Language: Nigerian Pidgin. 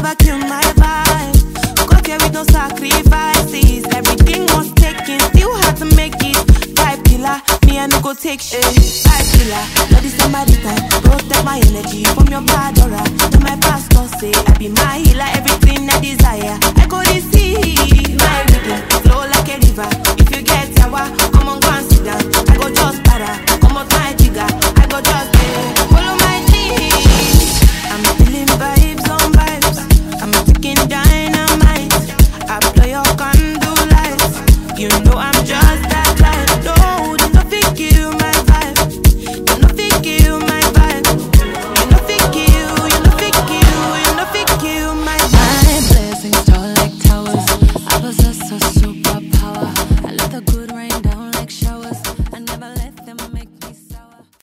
never kill my vibe. Got here with no sacrifices. Everything was taken, still had to make it. Vibe killer, me I no go take shit. Vibe killer, Lord is somebody time. Protect my energy from your bad aura. Now my pastor say I be my healer, everything I desire. I go receive my rhythm, flow like a river. If you get yawa, come on, go and sit down.